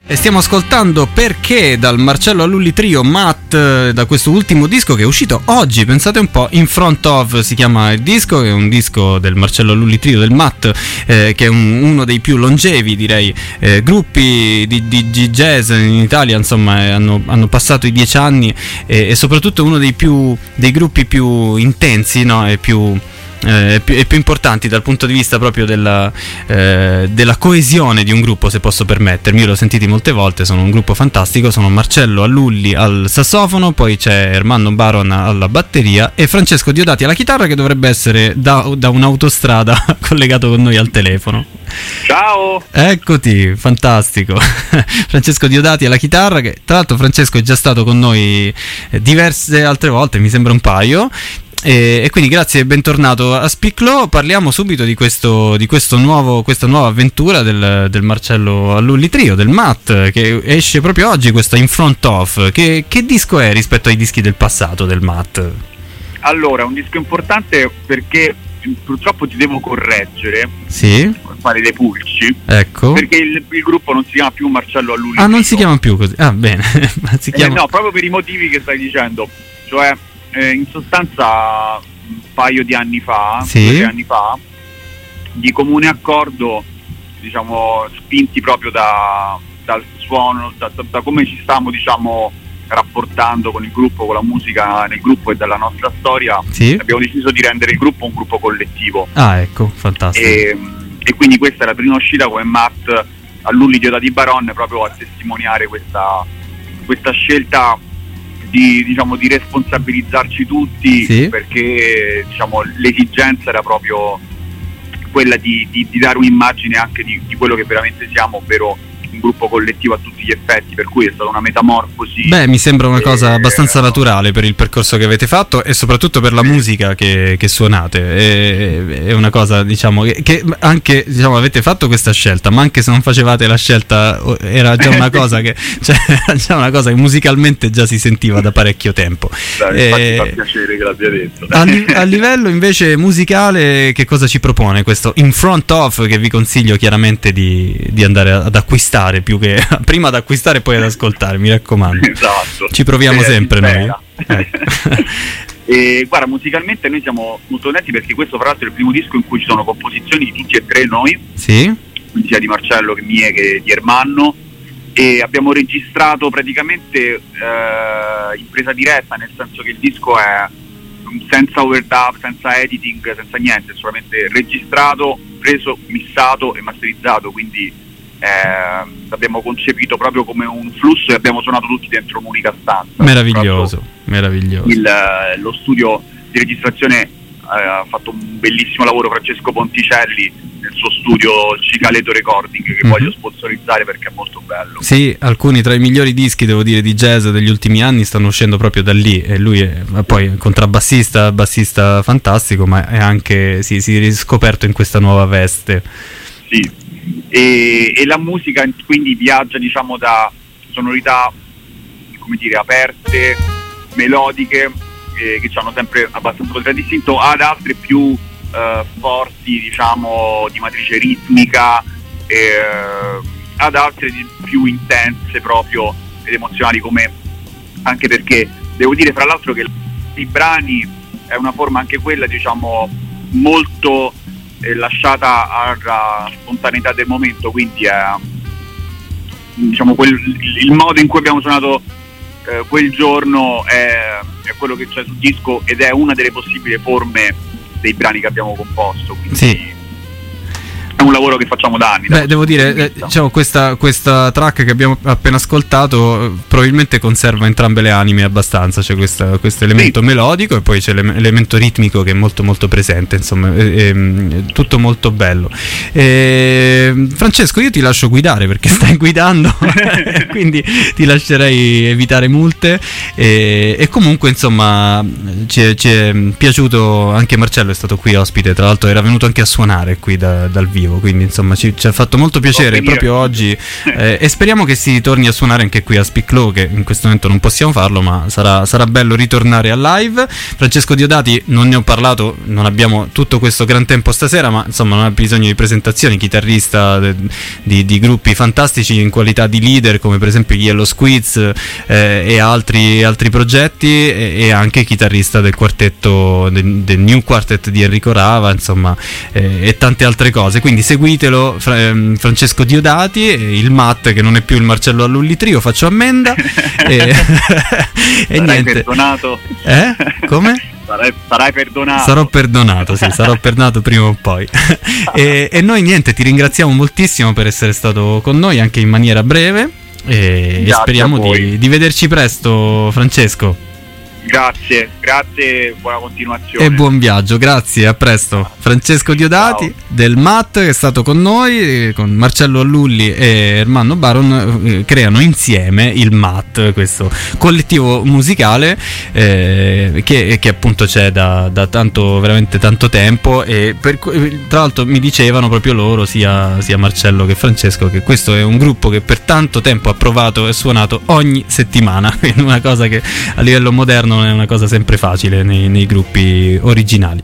E stiamo ascoltando Perché dal Marcello Alulli Trio, Matt, da questo ultimo disco che è uscito oggi, pensate un po', In Front Of si chiama il disco, che è un disco del Marcello Alulli Trio, del Matt, che è uno dei più longevi, direi, gruppi di jazz in Italia, insomma, hanno passato i 10 anni e soprattutto uno dei gruppi più intensi, no? E più importanti dal punto di vista proprio della coesione di un gruppo, se posso permettermi. Io l'ho sentiti molte volte, sono un gruppo fantastico, sono Marcello Alulli al sassofono, poi c'è Ermanno Baron alla batteria e Francesco Diodati alla chitarra, che dovrebbe essere da un'autostrada collegato con noi al telefono. Ciao! Eccoti, fantastico. Francesco Diodati alla chitarra, che tra l'altro Francesco è già stato con noi diverse altre volte, mi sembra un paio. E quindi grazie e bentornato a Spiclo. Parliamo subito di questa nuova avventura del Marcello Alulli Trio, del Matt, che esce proprio oggi, questa In Front Of. Che disco è rispetto ai dischi del passato del Matt? Allora, un disco importante perché purtroppo ti devo correggere. Sì? Fare dei pulci. Ecco. Perché il gruppo non si chiama più Marcello Alulli Trio. Ah, non si chiama più così. Ah, bene. Si chiama... no, proprio per i motivi che stai dicendo. Cioè... in sostanza un paio di anni fa, sì, 2 anni fa, di comune accordo, diciamo, spinti proprio dal suono, da come ci stiamo, diciamo, rapportando con il gruppo, con la musica nel gruppo e dalla nostra storia, sì, abbiamo deciso di rendere il gruppo un gruppo collettivo. Ah, ecco, fantastico. E quindi questa è la prima uscita come Matt Alulli Diodati Baron, proprio a testimoniare questa scelta di responsabilizzarci tutti, sì, perché, diciamo, l'esigenza era proprio quella di dare un'immagine anche di quello che veramente siamo, ovvero un gruppo collettivo a tutti gli effetti, per cui è stata una metamorfosi. Beh, mi sembra una cosa abbastanza naturale per il percorso che avete fatto e soprattutto per la musica che suonate. È una cosa, diciamo, che anche, diciamo, avete fatto questa scelta, ma anche se non facevate la scelta era già una cosa che, cioè, era già una cosa che musicalmente già si sentiva da parecchio tempo. Dai, fa piacere che l'abbia detto. A livello invece musicale, che cosa ci propone questo In Front Of, che vi consiglio chiaramente di andare ad acquistare, più che prima ad acquistare e poi ad ascoltare, mi raccomando. Esatto. Ci proviamo sempre noi. E guarda, musicalmente noi siamo molto contenti perché questo fra l'altro è il primo disco in cui ci sono composizioni di tutti e tre noi, sì, quindi sia di Marcello che mie che di Ermanno, e abbiamo registrato praticamente in presa diretta, nel senso che il disco è senza overdub, senza editing, senza niente, solamente registrato, preso, missato e masterizzato, quindi l'abbiamo concepito proprio come un flusso e abbiamo suonato tutti dentro un'unica stanza. Meraviglioso, meraviglioso. Lo studio di registrazione ha fatto un bellissimo lavoro Francesco Ponticelli nel suo studio Cicaleto Recording, che voglio sponsorizzare perché è molto bello. Sì, alcuni tra i migliori dischi, devo dire, di jazz degli ultimi anni stanno uscendo proprio da lì, e lui è poi contrabbassista, bassista fantastico, ma è anche si è riscoperto in questa nuova veste. Sì. E la musica quindi viaggia, diciamo, da sonorità, come dire, aperte, melodiche, che hanno sempre abbastanza contraddistinto, ad altre più forti, diciamo, di matrice ritmica, ad altre più intense proprio ed emozionali, come, anche perché devo dire fra l'altro che i brani è una forma anche quella, diciamo, molto lasciata alla spontaneità del momento, quindi è, diciamo, il modo in cui abbiamo suonato quel giorno è quello che c'è sul disco ed è una delle possibili forme dei brani che abbiamo composto, quindi sì, è un lavoro che facciamo da anni. Beh, devo dire, diciamo, questa track che abbiamo appena ascoltato probabilmente conserva entrambe le anime abbastanza, c'è questo elemento melodico e poi c'è l'elemento ritmico che è molto molto presente, insomma, è tutto molto bello. Francesco, io ti lascio guidare perché stai guidando quindi ti lascerei evitare multe, e comunque, insomma, ci è piaciuto. Anche Marcello è stato qui ospite, tra l'altro era venuto anche a suonare qui dal vivo. vivo, quindi insomma ci ha fatto molto piacere proprio oggi e speriamo che si torni a suonare anche qui a Speak Low, che in questo momento non possiamo farlo, ma sarà bello ritornare a live. Francesco Diodati non ne ho parlato, non abbiamo tutto questo gran tempo stasera, ma insomma non ha bisogno di presentazioni, chitarrista di gruppi fantastici in qualità di leader come per esempio Yellow Squids e altri progetti, e anche chitarrista del quartetto del New Quartet di Enrico Rava, insomma, e tante altre cose, quindi seguitelo. Francesco Diodati, il Matt che non è più il Marcello Allulli Trio, faccio ammenda e niente. Perdonato. Come? Sarai perdonato. Sarò perdonato, sì, sarò perdonato prima o poi. E noi niente, ti ringraziamo moltissimo per essere stato con noi anche in maniera breve e speriamo di vederci presto, Francesco. Grazie, buona continuazione. E buon viaggio, grazie, a presto. Francesco Diodati del MAT, che è stato con noi, con Marcello Allulli e Ermanno Baron, creano insieme il MAT, questo collettivo musicale che appunto c'è da tanto, veramente tanto tempo, e tra l'altro mi dicevano proprio loro, sia Marcello che Francesco, che questo è un gruppo che per tanto tempo ha provato e suonato ogni settimana, quindi una cosa che a livello moderno non è una cosa sempre facile nei gruppi originali.